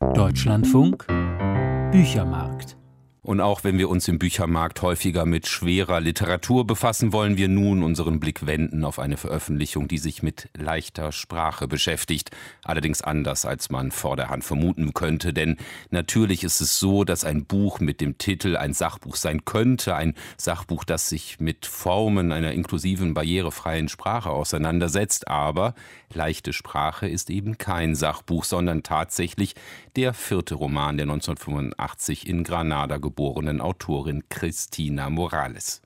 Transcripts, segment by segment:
Deutschlandfunk Büchermarkt. Und auch wenn wir uns im Büchermarkt häufiger mit schwerer Literatur befassen, wollen wir nun unseren Blick wenden auf eine Veröffentlichung, die sich mit leichter Sprache beschäftigt. Allerdings anders, als man vor der Hand vermuten könnte. Denn natürlich ist es so, dass ein Buch mit dem Titel ein Sachbuch sein könnte. Ein Sachbuch, das sich mit Formen einer inklusiven, barrierefreien Sprache auseinandersetzt. Aber leichte Sprache ist eben kein Sachbuch, sondern tatsächlich der 4. Roman der 1985 in Granada geborenen Autorin Cristina Morales.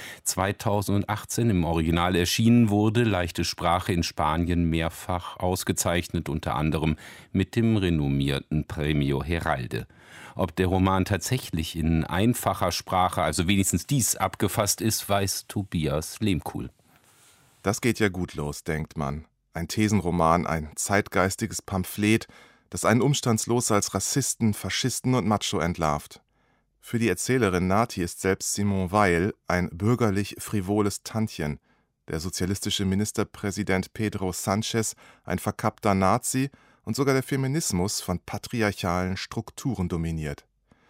2018 im Original erschienen, wurde leichte Sprache in Spanien mehrfach ausgezeichnet, unter anderem mit dem renommierten Premio Heralde. Ob der Roman tatsächlich in einfacher Sprache, also wenigstens dies, abgefasst ist, weiß Tobias Lehmkuhl. Das geht ja gut los, denkt man. Ein Thesenroman, ein zeitgeistiges Pamphlet, das einen umstandslos als Rassisten, Faschisten und Macho entlarvt. Für die Erzählerin Nati ist selbst Simone Weil ein bürgerlich-frivoles Tantchen, der sozialistische Ministerpräsident Pedro Sánchez ein verkappter Nazi und sogar der Feminismus von patriarchalen Strukturen dominiert.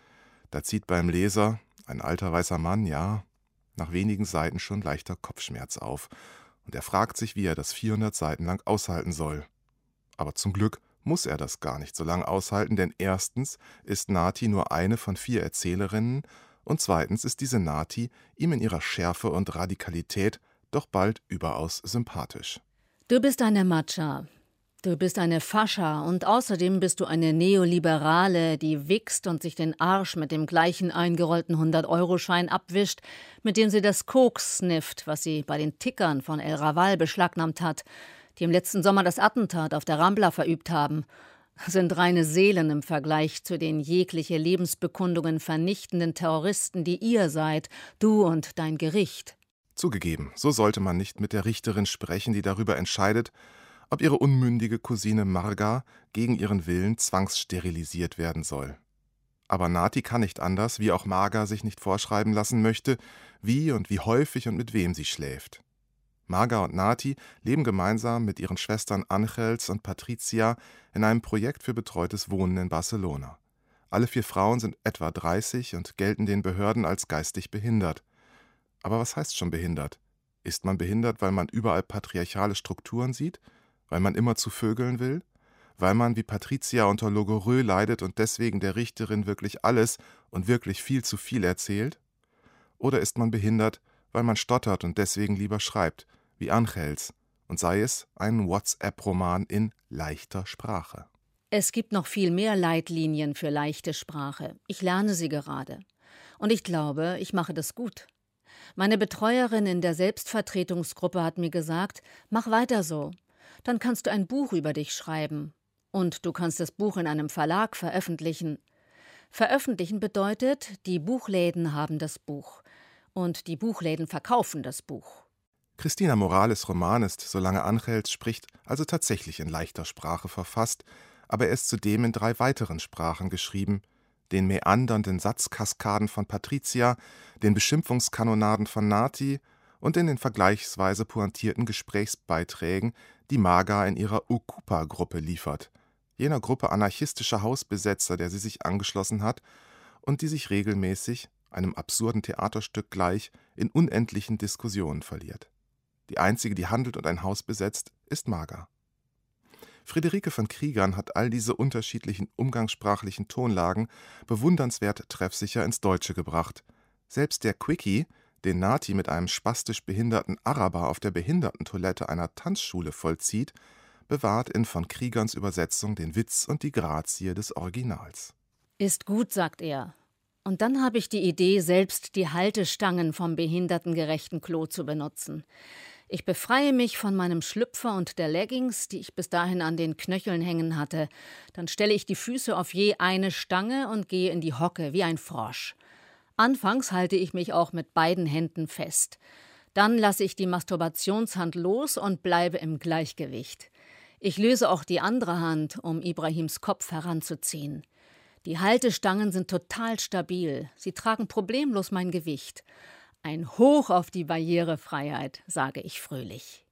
Da zieht beim Leser, ein alter weißer Mann, ja, nach wenigen Seiten schon leichter Kopfschmerz auf, und er fragt sich, wie er das 400 Seiten lang aushalten soll. Aber zum Glück muss er das gar nicht so lange aushalten, denn erstens ist Nati nur eine von 4 Erzählerinnen und zweitens ist diese Nati ihm in ihrer Schärfe und Radikalität doch bald überaus sympathisch. Du bist eine Matscha, du bist eine Fascha und außerdem bist du eine Neoliberale, die wichst und sich den Arsch mit dem gleichen eingerollten 100-Euro-Schein abwischt, mit dem sie das Koks snifft, was sie bei den Tickern von El Raval beschlagnahmt hat, die im letzten Sommer das Attentat auf der Rambla verübt haben, sind reine Seelen im Vergleich zu den jegliche Lebensbekundungen vernichtenden Terroristen, die ihr seid, du und dein Gericht. Zugegeben, so sollte man nicht mit der Richterin sprechen, die darüber entscheidet, ob ihre unmündige Cousine Marga gegen ihren Willen zwangssterilisiert werden soll. Aber Nati kann nicht anders, wie auch Marga sich nicht vorschreiben lassen möchte, wie und wie häufig und mit wem sie schläft. Marga und Nati leben gemeinsam mit ihren Schwestern Ángels und Patricia in einem Projekt für betreutes Wohnen in Barcelona. Alle 4 Frauen sind etwa 30 und gelten den Behörden als geistig behindert. Aber was heißt schon behindert? Ist man behindert, weil man überall patriarchale Strukturen sieht? Weil man immer zu vögeln will? Weil man wie Patricia unter Logorrhoe leidet und deswegen der Richterin wirklich alles und wirklich viel zu viel erzählt? Oder ist man behindert, weil man stottert und deswegen lieber schreibt, wie Ángels, und sei es ein WhatsApp-Roman in leichter Sprache? Es gibt noch viel mehr Leitlinien für leichte Sprache. Ich lerne sie gerade. Und ich glaube, ich mache das gut. Meine Betreuerin in der Selbstvertretungsgruppe hat mir gesagt, mach weiter so. Dann kannst du ein Buch über dich schreiben. Und du kannst das Buch in einem Verlag veröffentlichen. Veröffentlichen bedeutet, die Buchläden haben das Buch. Und die Buchläden verkaufen das Buch. Cristina Morales' Roman ist, solange Ángels spricht, also tatsächlich in leichter Sprache verfasst, aber er ist zudem in 3 weiteren Sprachen geschrieben: den meandernden Satzkaskaden von Patricia, den Beschimpfungskanonaden von Nati und in den vergleichsweise pointierten Gesprächsbeiträgen, die Marga in ihrer Okupa-Gruppe liefert, jener Gruppe anarchistischer Hausbesetzer, der sie sich angeschlossen hat und die sich regelmäßig, einem absurden Theaterstück gleich, in unendlichen Diskussionen verliert. Die einzige, die handelt und ein Haus besetzt, ist Marga. Friederike von Kriegern hat all diese unterschiedlichen umgangssprachlichen Tonlagen bewundernswert treffsicher ins Deutsche gebracht. Selbst der Quickie, den Nati mit einem spastisch behinderten Araber auf der Behindertentoilette einer Tanzschule vollzieht, bewahrt in von Kriegerns Übersetzung den Witz und die Grazie des Originals. Ist gut, sagt er. Und dann habe ich die Idee, selbst die Haltestangen vom behindertengerechten Klo zu benutzen. Ich befreie mich von meinem Schlüpfer und der Leggings, die ich bis dahin an den Knöcheln hängen hatte. Dann stelle ich die Füße auf je eine Stange und gehe in die Hocke wie ein Frosch. Anfangs halte ich mich auch mit beiden Händen fest. Dann lasse ich die Masturbationshand los und bleibe im Gleichgewicht. Ich löse auch die andere Hand, um Ibrahims Kopf heranzuziehen. Die Haltestangen sind total stabil. Sie tragen problemlos mein Gewicht. Ein Hoch auf die Barrierefreiheit, sage ich fröhlich.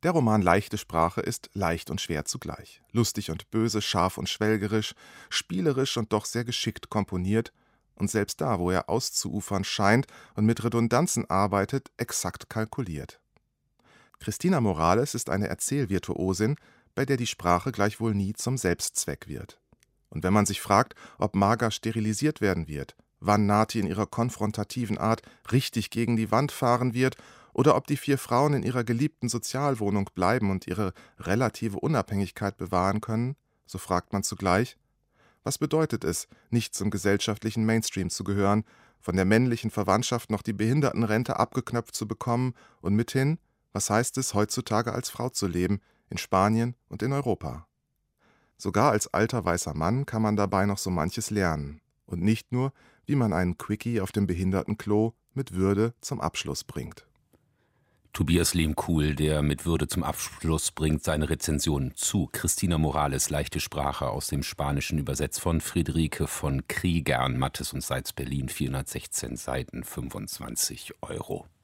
Der Roman Leichte Sprache ist leicht und schwer zugleich, lustig und böse, scharf und schwelgerisch, spielerisch und doch sehr geschickt komponiert und selbst da, wo er auszuufern scheint und mit Redundanzen arbeitet, exakt kalkuliert. Cristina Morales ist eine Erzählvirtuosin, bei der die Sprache gleichwohl nie zum Selbstzweck wird. Und wenn man sich fragt, ob Marga sterilisiert werden wird, wann Nati in ihrer konfrontativen Art richtig gegen die Wand fahren wird oder ob die 4 Frauen in ihrer geliebten Sozialwohnung bleiben und ihre relative Unabhängigkeit bewahren können, so fragt man zugleich, was bedeutet es, nicht zum gesellschaftlichen Mainstream zu gehören, von der männlichen Verwandtschaft noch die Behindertenrente abgeknöpft zu bekommen und mithin, was heißt es, heutzutage als Frau zu leben, in Spanien und in Europa? Sogar als alter weißer Mann kann man dabei noch so manches lernen und nicht nur, wie man einen Quickie auf dem Behindertenklo mit Würde zum Abschluss bringt. Tobias Lehmkuhl, der mit Würde zum Abschluss bringt, seine Rezension zu Cristina Morales Leichte Sprache aus dem Spanischen übersetzt von Friederike von Kriegern, Mattes und Seitz Berlin, 416 Seiten, 25 €.